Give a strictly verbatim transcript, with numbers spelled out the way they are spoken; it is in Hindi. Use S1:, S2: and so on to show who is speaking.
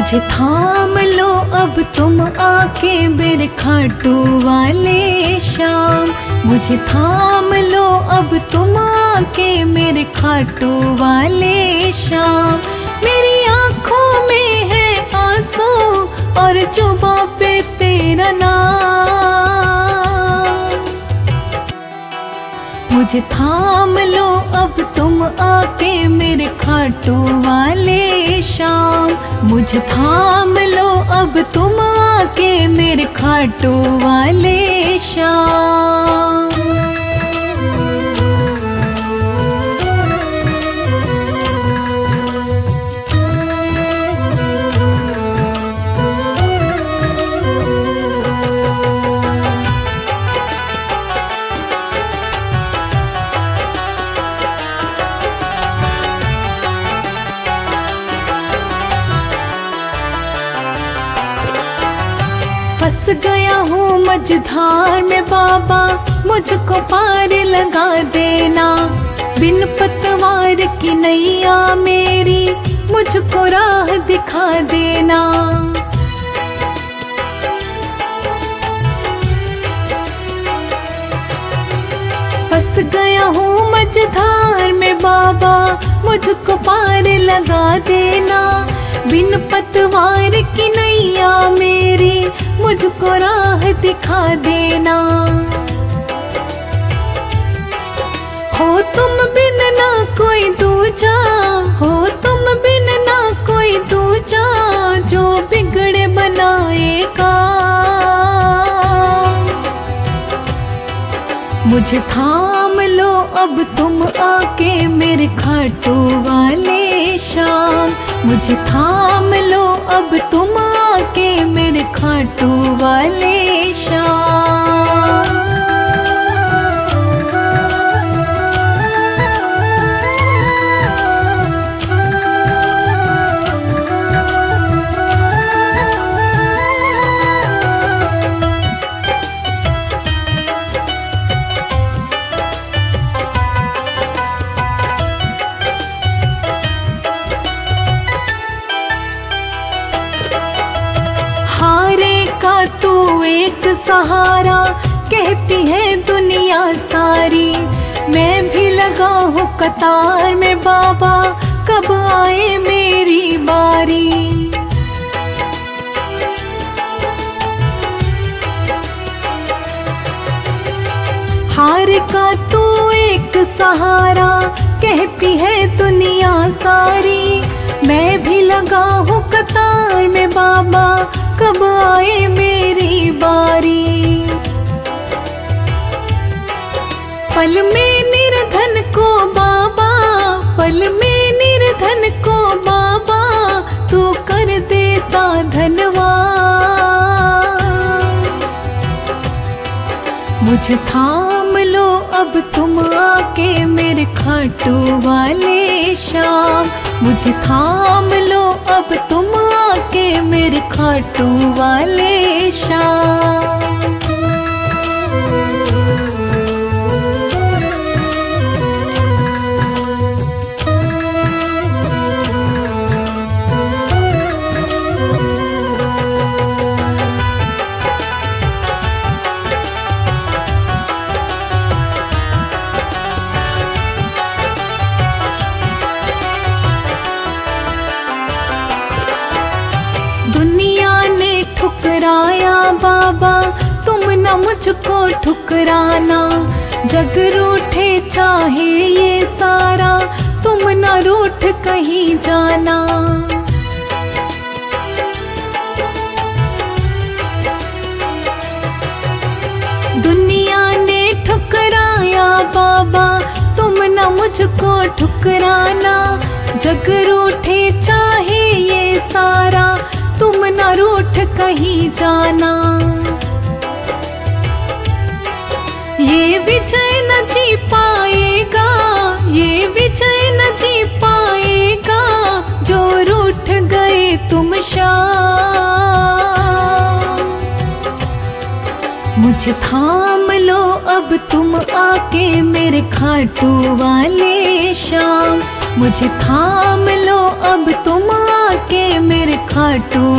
S1: मुझे थाम लो अब तुम आके मेरे खाटू वाले शाम। मुझे थाम लो अब तुम आके मेरे खाटू वाले शाम। मेरी आँखों में है आंसू और जुबां पे तेरा नाम। मुझे थाम लो अब तुम आके मेरे खाटू वाले शाम। मुझे थाम लो अब तुम आके मेरे खाटू वाले शाम। फंस गया हूँ मझधार में बाबा, मुझको पार लगा देना। बिन पतवार की नैया मेरी मुझको राह दिखा देना। फंस गया हूँ मझधार में बाबा, मुझको पार लगा देना। बिन पतवार की नैया मेरी मुझको राह दिखा देना। हो तुम बिन ना कोई दूजा, हो तुम बिन ना कोई दूजा, जो बिगड़े बनाएगा। मुझे थाम लो अब तुम आके मेरे खाटू वाले शाम। मुझे थाम लो अब तुम आके मेरे खाटू वाले शाम। हारे का तू एक सहारा कहती है दुनिया सारी। मैं भी लगा हूँ कतार में बाबा, कब आए मेरी बारी। हार का तू एक सहारा कहती है दुनिया सारी। मैं भी लगा हूँ कतार में बाबा, कब आए मेरी बारी। पल में निर्धन को बाबा, पल में निर्धन को बाबा, तू कर देता धनवान। मुझे थाम लो अब तुम आके मेरे खाटू वाले शाम। मुझे थाम लो अब तुम आके मेरे खाटू वाले शाम। दुनिया ने ठुकराया बाबा, तुम न मुझको ठुकराना। जग रूठे चाहे ये सारा, तुम न रूठ कहीं जाना। दुनिया ने ठुकराया बाबा, तुम न मुझको ठुकराना। जग रूठे चाहे ये सारा, तुम न रूठ कहीं जाना। ये विजय न जी पाएगा, ये विजय न जी पाएगा, जो रूठ गए तुम शाम। मुझे थाम लो अब तुम आके मेरे खाटू वाले शाम। मुझे थाम लो अब तुम आके मेरे खा खाटू